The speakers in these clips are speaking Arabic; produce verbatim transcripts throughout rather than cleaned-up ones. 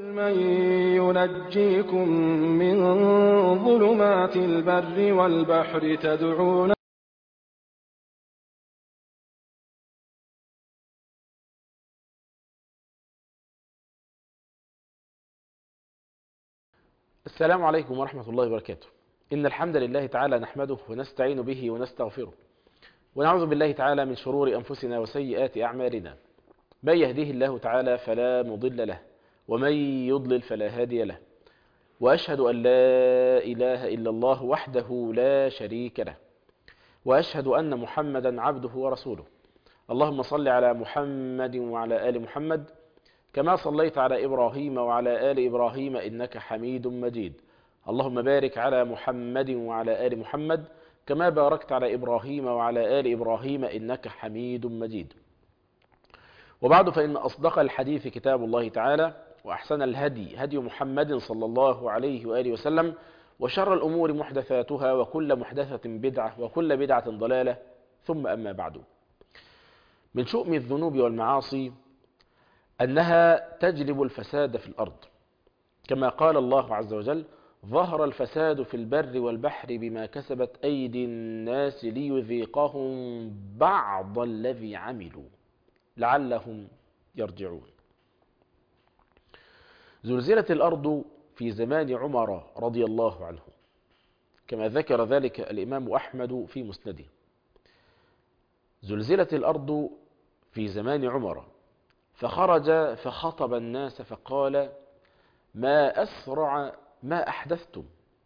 من ينجيكم من ظلمات البر والبحر تدعون السلام عليكم ورحمة الله وبركاته. إن الحمد لله تعالى نحمده ونستعين به ونستغفره، ونعوذ بالله تعالى من شرور أنفسنا وسيئات أعمالنا. من يهده الله تعالى فلا مضل له، ومن يضلل فلا هادي له، وأشهد أن لا إله إلا الله وحده لا شريك له، وأشهد أن محمدا عبده ورسوله. اللهم صل على محمد وعلى آل محمد كما صليت على إبراهيم وعلى آل إبراهيم إنك حميد مجيد. اللهم بارك على محمد وعلى آل محمد كما باركت على إبراهيم وعلى آل إبراهيم إنك حميد مجيد. وبعد، فإن أصدق الحديث كتاب الله تعالى، وأحسن الهدي هدي محمد صلى الله عليه وآله وسلم، وشر الأمور محدثاتها، وكل محدثة بدعة، وكل بدعة ضلالة، ثم أما بعد. من شؤم الذنوب والمعاصي أنها تجلب الفساد في الأرض، كما قال الله عز وجل: ظهر الفساد في البر والبحر بما كسبت أيدي الناس ليذيقهم بعض الذي عملوا لعلهم يرجعون. زلزلت الأرض في زمان عمر رضي الله عنه، كما ذكر ذلك الإمام أحمد في مسنده. زلزلت الأرض في زمان عمر، فخرج فخطب الناس فقال: ما أسرع ما أحدثتم،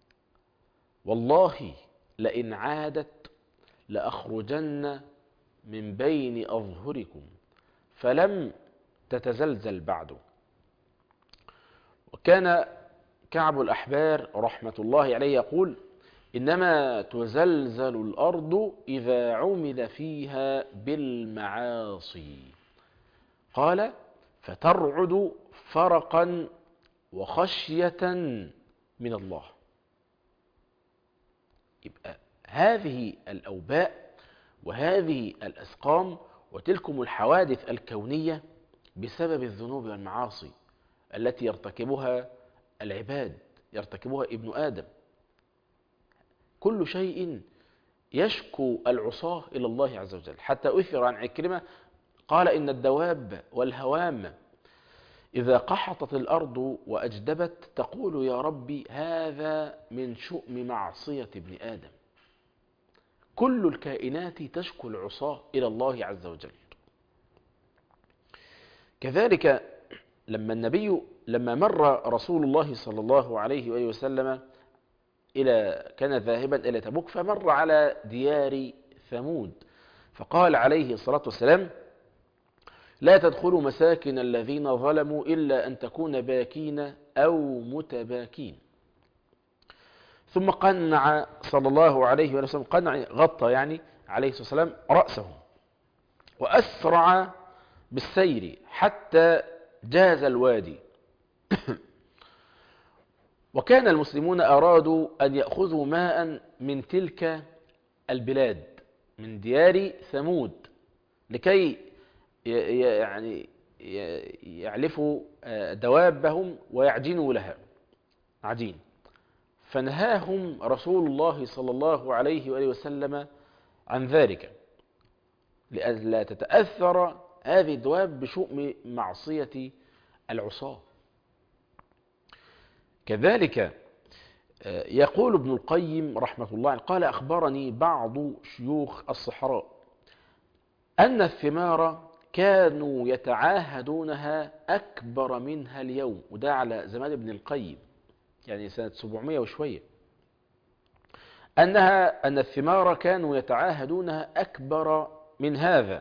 والله لئن عادت لأخرجن من بين أظهركم، فلم تتزلزل بعد. وكان كعب الأحبار رحمة الله عليه يقول: إنما تزلزل الأرض إذا عمل فيها بالمعاصي. قال: فترعد فرقا وخشية من الله. يبقى هذه الأوباء وهذه الأسقام وتلكم الحوادث الكونية بسبب الذنوب والمعاصي التي يرتكبها العباد، يرتكبها ابن آدم. كل شيء يشكو العصاة إلى الله عز وجل، حتى أثر عن عكرمة قال: إن الدواب والهوام إذا قحطت الأرض وأجدبت تقول: يا ربي هذا من شؤم معصية ابن آدم. كل الكائنات تشكو العصاة إلى الله عز وجل. كذلك لما النبي لما مر رسول الله صلى الله عليه وآله وسلم إلى كان ذاهبا إلى تبوك، فمر على ديار ثمود، فقال عليه الصلاة والسلام: لا تدخلوا مساكن الذين ظلموا إلا أن تكون باكين أو متباكين. ثم قنع صلى الله عليه وسلم، قنع غطى يعني عليه الصلاة والسلام رأسه، وأسرع بالسير حتى جاز الوادي. وكان المسلمون أرادوا أن يأخذوا ماء من تلك البلاد، من ديار ثمود، لكي يعني يعلفوا دوابهم ويعجنوا لها عجين. فنهاهم رسول الله صلى الله عليه وآله وسلم عن ذلك، لئلا تتأثر هذه الدواب بشؤم معصية العصاة. كذلك يقول ابن القيم رحمة الله عليه، قال: أخبرني بعض شيوخ الصحراء أن الثمار كانوا يتعاهدونها أكبر منها اليوم. وده على زمان ابن القيم، يعني سنة سبعمائة وشوية. أنها أن الثمار كانوا يتعاهدونها أكبر من هذا.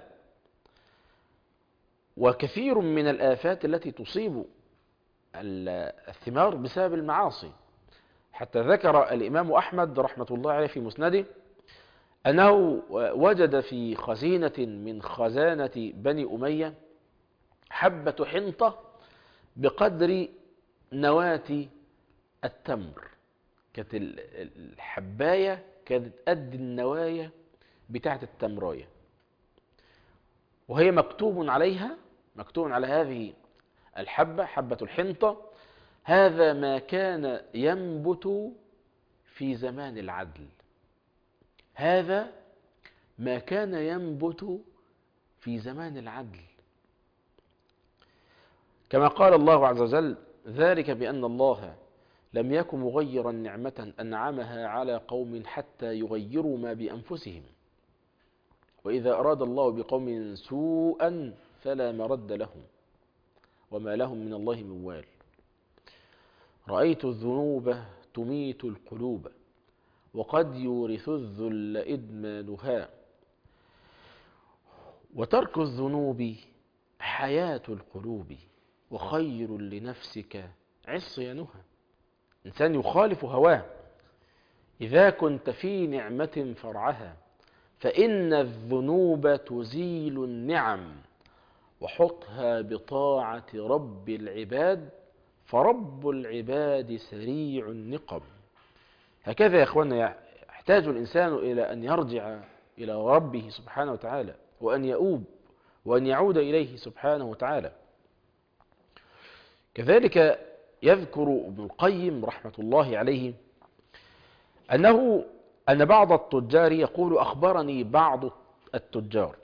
وكثير من الآفات التي تصيب الثمار بسبب المعاصي، حتى ذكر الإمام أحمد رحمة الله عليه في مسنده أنه وجد في خزينة من خزانة بني أمية حبة حنطة بقدر نواة التمر. كانت الحباية كانت قد النوايا بتاعة التمراية، وهي مكتوب عليها مكتوب على هذه الحبة، حبة الحنطة، هذا ما كان ينبت في زمان العدل. هذا ما كان ينبت في زمان العدل، كما قال الله عز وجل: ذلك بأن الله لم يكن مغيرا نعمة أنعمها على قوم حتى يغيروا ما بأنفسهم، وإذا أراد الله بقوم سوءا فلا مرد لهم وما لهم من الله من وال. رأيت الذنوب تميت القلوب وقد يورث الذل إدمانها، وترك الذنوب حياة القلوب وخير لنفسك عصيانها. إنسان يخالف هواه إذا كنت في نعمة فرعها، فإن الذنوب تزيل النعم، وحطها بطاعة رب العباد، فرب العباد سريع النقم. هكذا يا أخوانا يحتاج الإنسان إلى أن يرجع إلى ربه سبحانه وتعالى، وأن يؤوب وأن يعود إليه سبحانه وتعالى. كذلك يذكر ابن القيم رحمة الله عليه أنه أن بعض التجار يقول: أخبرني بعض التجار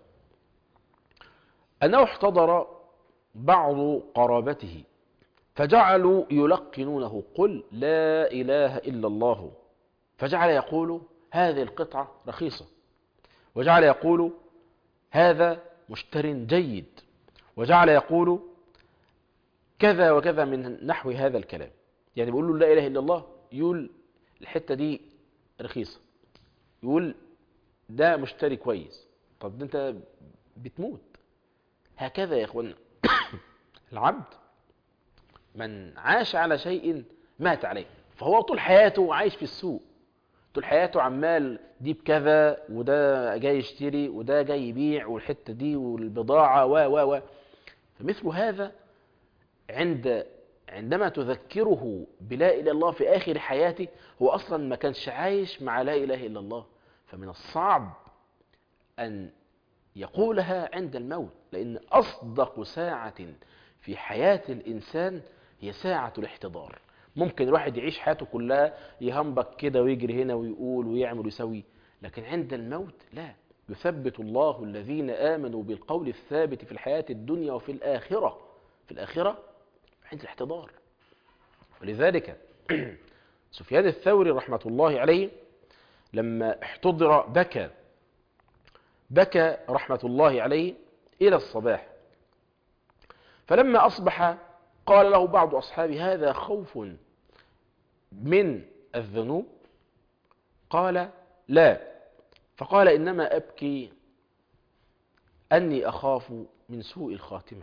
أنه احتضر بعض قرابته فجعلوا يلقنونه: قل لا إله إلا الله، فجعل يقول: هذه القطعة رخيصة، وجعل يقول: هذا مشتر جيد، وجعل يقول كذا وكذا من نحو هذا الكلام. يعني بيقول له لا إله إلا الله، يقول الحتة دي رخيصة، يقول ده مشتري كويس. طب ده انت بتموت. هكذا يا اخوانا العبد من عاش على شيء مات عليه، فهو طول حياته عايش في السوق، طول حياته عمال دي بكذا، وده جاي يشتري، وده جاي يبيع، والحتة دي والبضاعة و و و فمثل هذا عند عندما تذكره بلا إله إلا الله في آخر حياته، هو أصلا ما كانش عايش مع لا إله إلا الله، فمن الصعب أن يقولها عند الموت، لأن أصدق ساعة في حياة الإنسان هي ساعة الاحتضار. ممكن الواحد يعيش حياته كلها يهنبك كده ويجري هنا ويقول ويعمل ويسوي، لكن عند الموت لا، يثبت الله الذين آمنوا بالقول الثابت في الحياة الدنيا وفي الآخرة، في الآخرة عند الاحتضار. ولذلك سفيان الثوري رحمة الله عليه لما احتضر بكى بكى رحمة الله عليه إلى الصباح، فلما أصبح قال له بعض أصحابه: هذا خوف من الذنوب؟ قال: لا. فقال: إنما أبكي أني أخاف من سوء الخاتمة.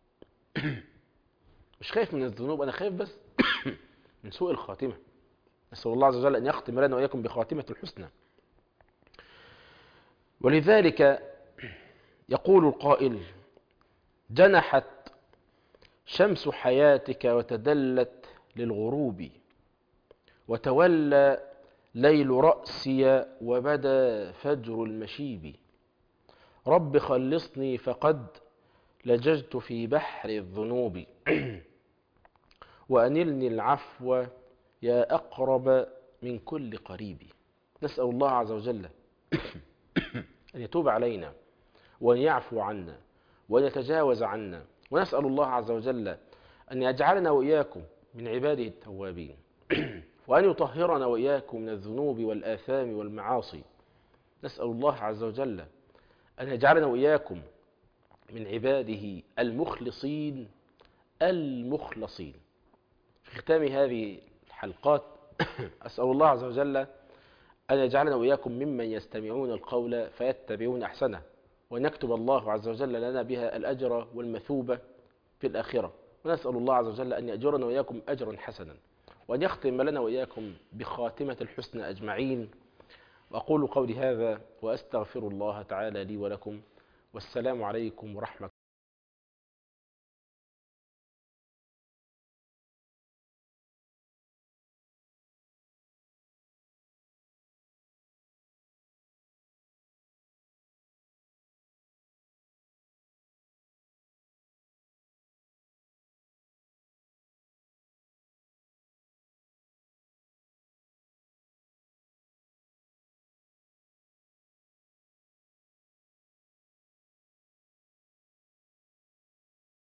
مش خايف من الذنوب، أنا خايف بس من سوء الخاتمة. نسأل الله عز وجل أن يختم لنا وإياكم بخاتمة الحسنى. ولذلك يقول القائل: جنحت شمس حياتك وتدلت للغروب، وتولى ليل رأسي وبدا فجر المشيب. رب خلصني فقد لججت في بحر الذنوب، وأنلني العفو يا أقرب من كل قريب. نسأل الله عز وجل أن يتوب علينا وأن يعفو عنا وأن يتجاوز عنا، ونسأل الله عز وجل أن يجعلنا وإياكم من عباده التوابين، وأن يطهرنا وإياكم من الذنوب والآثام والمعاصي. نسأل الله عز وجل أن يجعلنا وإياكم من عباده المخلصين المخلصين. في ختام هذه الحلقات أسأل الله عز وجل أن يجعلنا وإياكم ممن يستمعون القول فيتبعون أحسنه، وأن يكتب الله عز وجل لنا بها الأجر والمثوبة في الآخرة. ونسأل الله عز وجل أن يأجرنا وإياكم أجرا حسنا، وأن يختم لنا وإياكم بخاتمة الحسنى أجمعين. وأقول قولي هذا وأستغفر الله تعالى لي ولكم، والسلام عليكم ورحمة